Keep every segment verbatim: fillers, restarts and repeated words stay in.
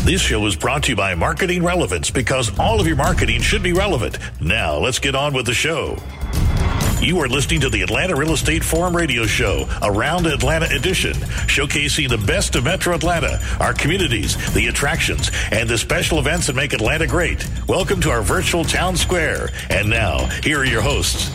This show is brought to you by Marketing Relevance, because all of your marketing should be relevant. Now, let's get on with the show. You are listening to the Atlanta Real Estate Forum radio show, Around Atlanta Edition, showcasing the best of Metro Atlanta, our communities, the attractions, and the special events that make Atlanta great. Welcome to our virtual town square. And now, here are your hosts.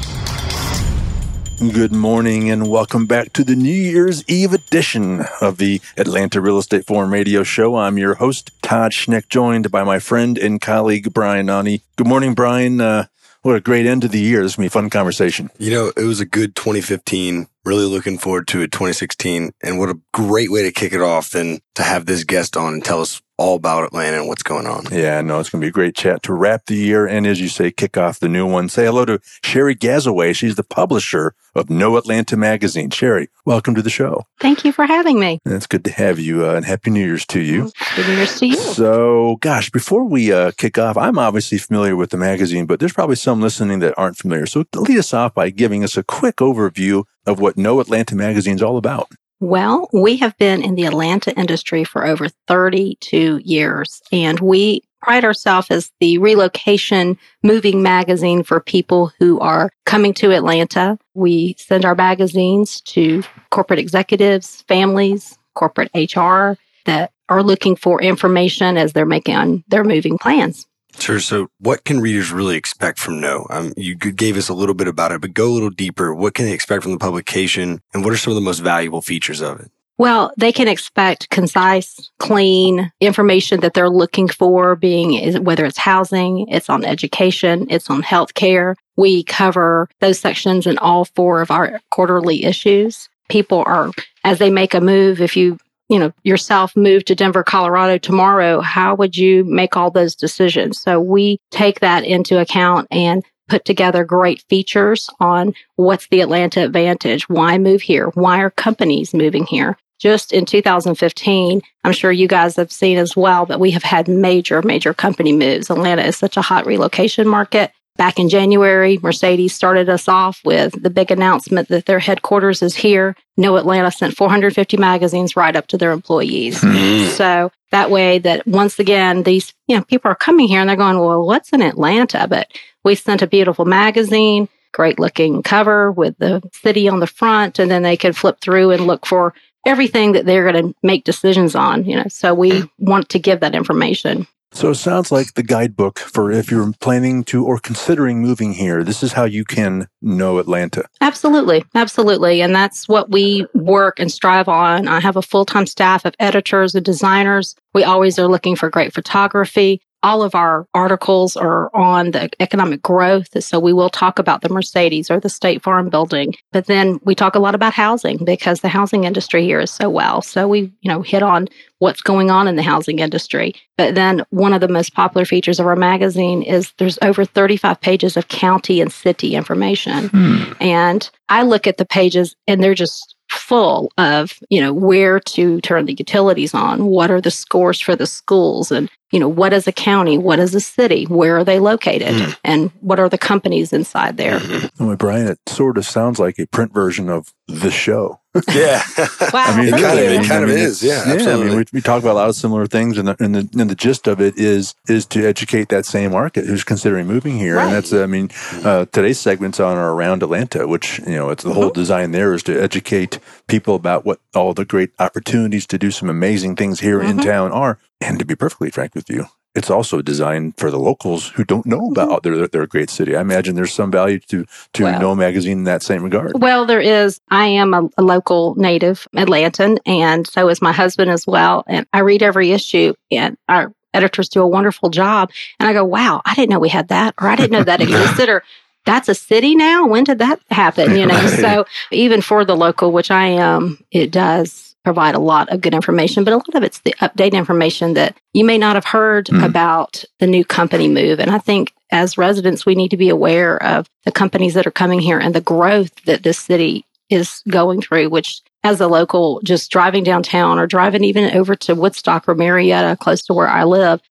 Good morning and welcome back to the New Year's Eve edition of the Atlanta Real Estate Forum radio show. I'm your host, Todd Schneck, joined by my friend and colleague, Brian Nani. Good morning, Brian. Uh, what a great end of the year. This is going to be a fun conversation. You know, it was a good twenty fifteen. Really looking forward to it, twenty sixteen. And what a great way to kick it off than to have this guest on and tell us all about Atlanta and what's going on. Yeah, no, it's going to be a great chat to wrap the year and, as you say, kick off the new one. Say hello to Sherry Gazaway. She's the publisher of Know Atlanta magazine. Sherry, welcome to the show. Thank you for having me. It's good to have you, uh, and Happy New Year's to you. Happy New Year's to you. So, gosh, before we uh, kick off, I'm obviously familiar with the magazine, but there's probably some listening that aren't familiar. So lead us off by giving us a quick overview of what Know Atlanta magazine is all about. Well, we have been in the Atlanta industry for over thirty-two years, and we pride ourselves as the relocation moving magazine for people who are coming to Atlanta. We send our magazines to corporate executives, families, corporate H R that are looking for information as they're making on their moving plans. Sure. So what can readers really expect from Know? Um, you gave us a little bit about it, but go a little deeper. What can they expect from the publication, and what are some of the most valuable features of it? Well, they can expect concise, clean information that they're looking for, being whether it's housing, it's on education, it's on healthcare. We cover those sections in all four of our quarterly issues. People are, as they make a move, if you you know, yourself move to Denver, Colorado tomorrow, how would you make all those decisions? So we take that into account and put together great features on what's the Atlanta advantage, why move here, why are companies moving here. Just in two thousand fifteen, I'm sure you guys have seen as well, but we have had major, major company moves. Atlanta is such a hot relocation market. Back in January, Mercedes started us off with the big announcement that their headquarters is here. Know Atlanta sent four hundred fifty magazines right up to their employees. Mm. So that way that once again, these you know people are coming here and they're going, well, what's in Atlanta? But we sent a beautiful magazine, great looking cover with the city on the front, and then they could flip through and look for everything that they're going to make decisions on. You know, so we want to give that information. So it sounds like the guidebook for if you're planning to or considering moving here. This is how you can know Atlanta. Absolutely. Absolutely. And that's what we work and strive on. I have a full-time staff of editors and designers. We always are looking for great photography. All of our articles are on the economic growth. So we will talk about the Mercedes or the State Farm building. But then we talk a lot about housing because the housing industry here is so well. So we, you know, hit on what's going on in the housing industry. But then one of the most popular features of our magazine is there's over thirty-five pages of county and city information. Hmm. And I look at the pages and they're just full of, you know, where to turn the utilities on, what are the scores for the schools, and, you know, what is a county, what is a city, where are they located, mm. and what are the companies inside there. Mm-hmm. Well, Brian, it sort of sounds like a print version of the show. Yeah. Wow. I mean, it really, kind of, I mean, it kind I mean, of is. Yeah, yeah. absolutely. I mean, we, we talk about a lot of similar things, and the, and the and the gist of it is is to educate that same market who's considering moving here. Right. And that's, I mean, uh, today's segment's on our Around Atlanta, which, you know, it's the whole mm-hmm. design there is to educate people about what all the great opportunities to do some amazing things here mm-hmm. in town are. And to be perfectly frank with you, it's also designed for the locals who don't know about their their great city. I imagine there's some value to to well, Know magazine in that same regard. Well, there is. I am a, a local native Atlantan, and so is my husband as well. And I read every issue, and our editors do a wonderful job. And I go, wow, I didn't know we had that, or I didn't know that existed, or that's a city now? When did that happen? You know, right. So even for the local, which I am, it does provide a lot of good information, but a lot of it's the update information that you may not have heard mm. about the new company move. And I think as residents, we need to be aware of the companies that are coming here and the growth that this city is going through, which as a local, just driving downtown or driving even over to Woodstock or Marietta, close to where I live,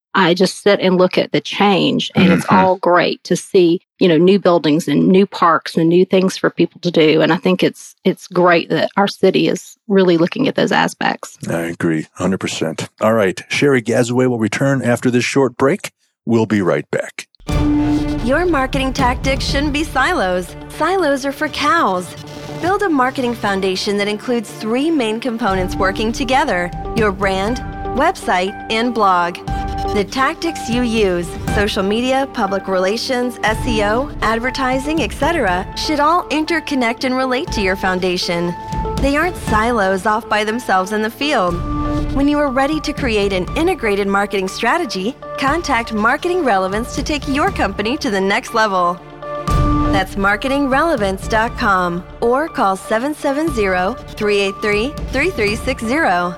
I just sit and look at the change, and Mm-hmm. it's all great to see, you know, new buildings and new parks and new things for people to do. And I think it's it's great that our city is really looking at those aspects. I agree, one hundred percent. All right, Sherry Gazaway will return after this short break. We'll be right back. Your marketing tactics shouldn't be silos. Silos are for cows. Build a marketing foundation that includes three main components working together: your brand, website, and blog. The tactics you use, social media, public relations, S E O, advertising, et cetera, should all interconnect and relate to your foundation. They aren't silos off by themselves in the field. When you are ready to create an integrated marketing strategy, contact Marketing Relevance to take your company to the next level. That's marketing relevance dot com or call seven seven zero, three eight three, three three six zero.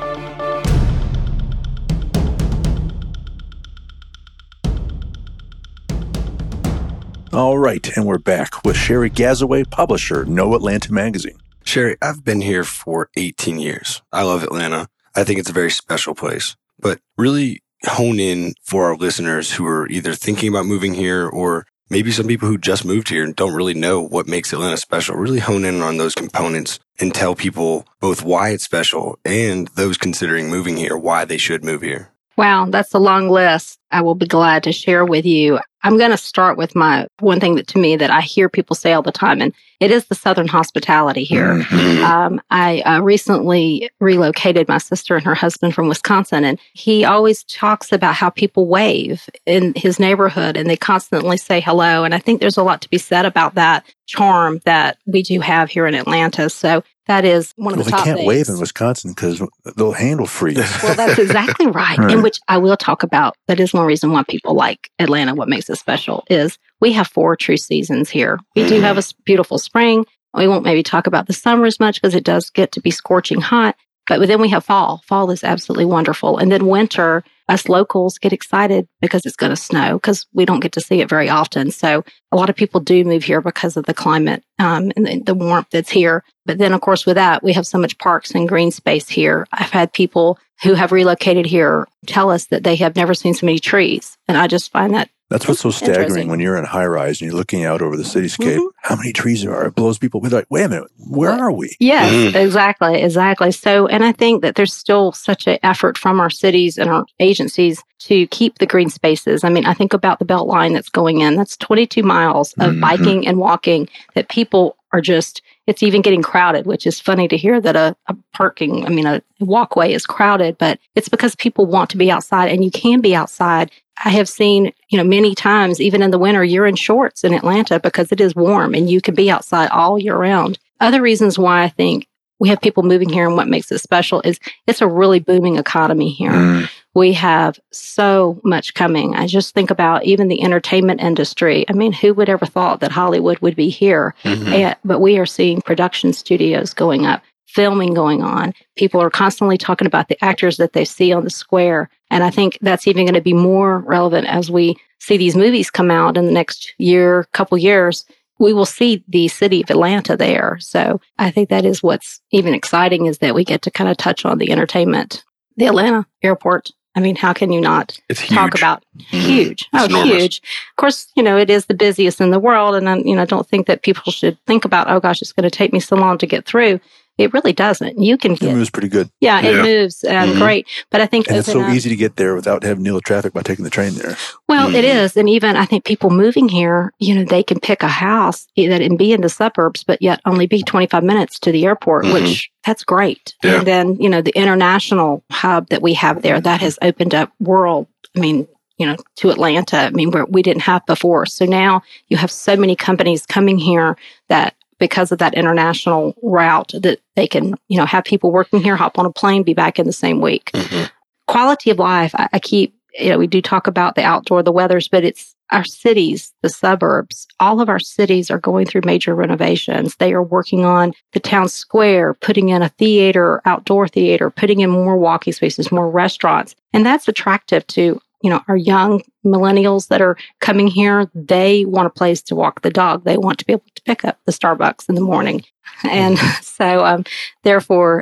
All right, and we're back with Sherry Gazaway, publisher, Know Atlanta Magazine. Sherry, I've been here for eighteen years. I love Atlanta. I think it's a very special place. But really hone in for our listeners who are either thinking about moving here, or maybe some people who just moved here and don't really know what makes Atlanta special. Really hone in on those components and tell people both why it's special and those considering moving here, why they should move here. Wow, that's a long list. I will be glad to share with you. I'm going to start with my one thing that to me that I hear people say all the time, and it is the Southern hospitality here. Mm-hmm. Um, I uh, recently relocated my sister and her husband from Wisconsin, and he always talks about how people wave in his neighborhood and they constantly say hello. And I think there's a lot to be said about that charm that we do have here in Atlanta. So that is one of Well, the they top can't things. wave in Wisconsin because they'll handle freeze. Well, that's exactly right. Right. And which I will talk about. That is one reason why people like Atlanta. What makes it special is we have four true seasons here. We do have a s- beautiful spring. We won't maybe talk about the summer as much because it does get to be scorching hot. But then we have fall. Fall is absolutely wonderful. And then winter, us locals get excited because it's going to snow because we don't get to see it very often. So a lot of people do move here because of the climate um, and the, the warmth that's here. But then, of course, with that, we have so much parks and green space here. I've had people who have relocated here tell us that they have never seen so many trees. And I just find that That's what's so staggering Interesting. when you're in high rise and you're looking out over the cityscape. Mhm. How many trees there are? It blows people away. They're like, wait a minute, where are we? Yes, Mm. exactly, exactly. So, and I think that there's still such an effort from our cities and our agencies to keep the green spaces. I mean, I think about the Beltline that's going in. That's twenty-two miles of Mhm. biking and walking that people are just, it's even getting crowded, which is funny to hear that a, a parking, I mean, a walkway is crowded, but it's because people want to be outside and you can be outside. I have seen, you know, many times, even in the winter, you're in shorts in Atlanta because it is warm and you can be outside all year round. Other reasons why I think we have people moving here and what makes it special is it's a really booming economy here. Mm. We have so much coming. I just think about even the entertainment industry. I mean, who would ever thought that Hollywood would be here? Mhm. And, but we are seeing production studios going up, filming going on. People are constantly talking about the actors that they see on the square. And I think that's even going to be more relevant as we see these movies come out in the next year, couple years. We will see the city of Atlanta there. So I think that is what's even exciting is that we get to kind of touch on the entertainment. The Atlanta airport. I mean, how can you not It's huge. talk about Mhm. huge? It's Oh, enormous. huge. Of course, you know, it is the busiest in the world. And I, you know, don't think that people should think about, oh gosh, it's going to take me so long to get through. It really doesn't. You can It get, moves pretty good. yeah, it Yeah. moves and Mhm. great. But I think And it's so open up- easy to get there without having to deal with traffic by taking the train there. Well, it Mhm. is. And even I think people moving here, you know, they can pick a house that and be in the suburbs, but yet only be twenty-five minutes to the airport, Mhm. which that's great. Yeah. And then, you know, the international hub that we have there, that has opened up world, I mean, you know, to Atlanta. I mean, where we didn't have before. So now you have so many companies coming here that because of that international route that they can, you know, have people working here, hop on a plane, be back in the same week. Mhm. Quality of life, I, I keep, you know, we do talk about the outdoor, the weathers, but it's our cities, the suburbs, all of our cities are going through major renovations. They are working on the town square, putting in a theater, outdoor theater, putting in more walking spaces, more restaurants. And that's attractive to, you know, our young millennials that are coming here. They want a place to walk the dog. They want to be able to pick up the Starbucks in the morning. And so, um, therefore,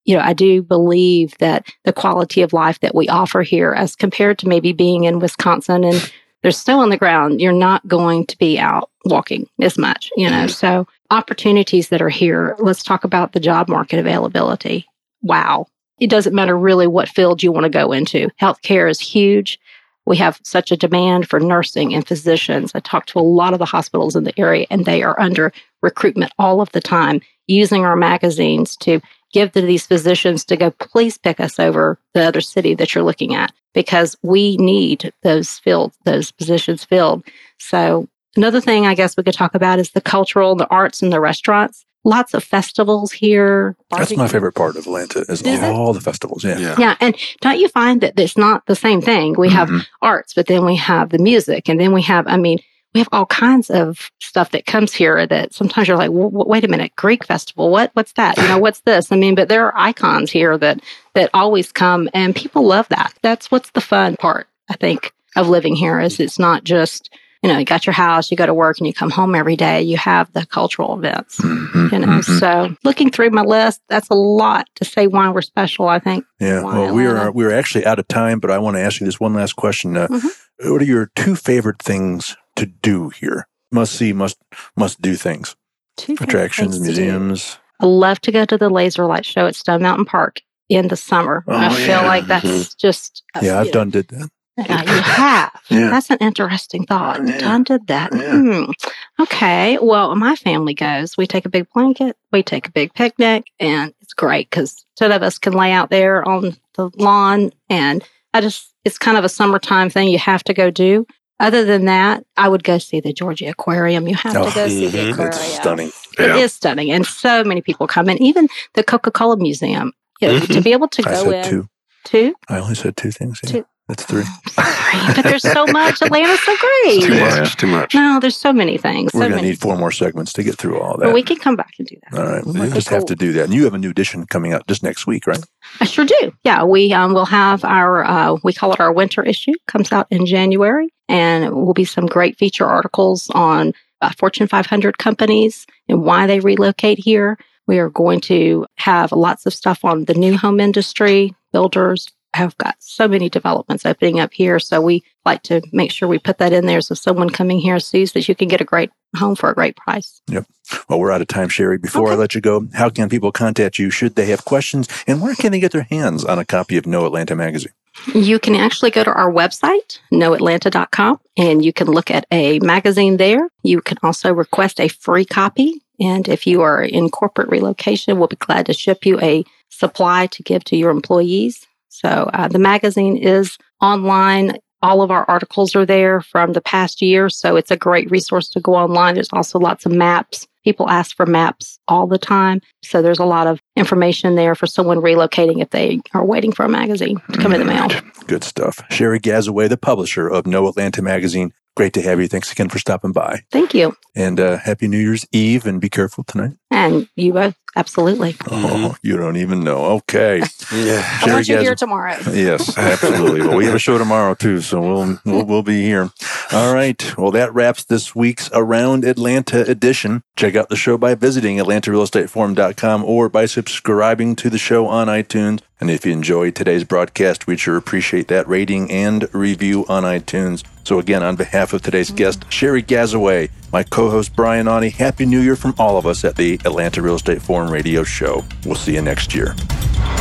you know, I do believe that the quality of life that we offer here as compared to maybe being in Wisconsin and there's snow on the ground, you're not going to be out walking as much, you know. Mm-hmm. So opportunities that are here, let's talk about the job market availability. Wow. It doesn't matter really what field you want to go into. Healthcare is huge. We have such a demand for nursing and physicians. I talk to a lot of the hospitals in the area, and they are under recruitment all of the time, using our magazines to give to these physicians to go, please pick us over the other city that you're looking at, because we need those filled, those positions filled. So another thing I guess we could talk about is the cultural, the arts, and the restaurants. Lots of festivals here. That's my favorite part of Atlanta is, is all it? the festivals. Yeah. yeah. Yeah. And don't you find that it's not the same thing? We have mm-hmm. arts, but then we have the music. And then we have, I mean, we have all kinds of stuff that comes here that sometimes you're like, w- w- wait a minute, Greek festival. What, what's that? You know, what's this? I mean, but there are icons here that, that always come, and people love that. That's what's the fun part, I think, of living here is it's not just, you know, you got your house, you go to work, and you come home every day. You have the cultural events, mm-hmm, you know. Mm-hmm. So looking through my list, that's a lot to say why we're special, I think. Yeah. Well, we are we are actually out of time, but I want to ask you this one last question. Uh, mm-hmm. What are your two favorite things to do here? Must see, must must do things. Two Attractions, museums. I love to go to the laser light show at Stone Mountain Park in the summer. Oh, I feel yeah. like that's mm-hmm. just uh, yeah. I've done did that. Yeah, you have. Yeah. That's an interesting thought. Yeah. John did that. Yeah. Hmm. Okay. Well, my family goes. We take a big blanket. We take a big picnic, and it's great because ten of us can lay out there on the lawn. And I just, it's kind of a summertime thing you have to go do. Other than that, I would go see the Georgia Aquarium. You have oh, to go see mm-hmm. the aquarium. It's stunning. It yeah. is stunning. And so many people come in. Even the Coca-Cola Museum. You know, mm-hmm. to be able to I go said in. Two. Two? I only said two things. Yeah. Two. That's three. Sorry, but there's so much. Atlanta's so great. Too much. Too much. No, there's so many things. We're so going to need four more segments to get through all that. But we can come back and do that. All right. We we'll just cool. have to do that. And you have a new edition coming out just next week, right? I sure do. Yeah, we um, will have our, uh, we call it our winter issue. Comes out in January. And it will be some great feature articles on uh, Fortune five hundred companies and why they relocate here. We are going to have lots of stuff on the new home industry, builders. Have got so many developments opening up here. So we like to make sure we put that in there so someone coming here sees that you can get a great home for a great price. Yep. Well, we're out of time, Sherry. Before okay. I let you go, how can people contact you should they have questions? And where can they get their hands on a copy of Know Atlanta magazine? You can actually go to our website, know atlanta dot com, and you can look at a magazine there. You can also request a free copy. And if you are in corporate relocation, we'll be glad to ship you a supply to give to your employees. So uh, the magazine is online. All of our articles are there from the past year. So it's a great resource to go online. There's also lots of maps. People ask for maps all the time. So there's a lot of information there for someone relocating if they are waiting for a magazine to come in the mail. Good stuff. Sherry Gazaway, the publisher of Know Atlanta magazine. Great to have you. Thanks again for stopping by. Thank you. And uh, happy New Year's Eve, and be careful tonight. And you both, absolutely. Oh, you don't even know. Okay. Yeah. I want you Gaz- here tomorrow. Yes, absolutely. Well, we have a show tomorrow too, so we'll, we'll we'll be here. All right. Well, that wraps this week's Around Atlanta edition. Check out the show by visiting atlanta real estate forum dot com or by subscribing to the show on iTunes. And if you enjoyed today's broadcast, we'd sure appreciate that rating and review on iTunes. So again, on behalf of today's guest, Sherry Gazaway, my co-host Brian Awney, Happy New Year from all of us at the Atlanta Real Estate Forum Radio Show. We'll see you next year.